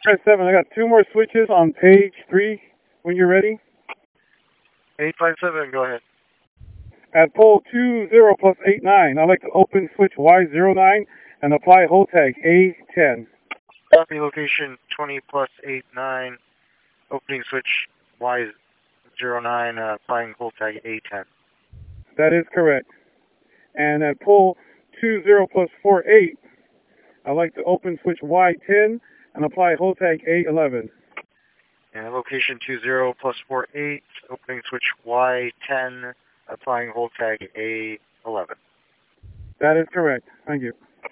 857, I got two more switches on page 3 when you're ready. 857, go ahead. At pole 20 plus 89, I'd like to open switch Y09 and apply hold tag A10. Copy location 20 plus 89, opening switch Y09, applying hold tag A10. That is correct. And at pole 20 plus 48, I'd like to open switch Y10 and apply hold tag A11. And location 20 plus 48, opening switch Y10, applying hold tag A11. That is correct. Thank you.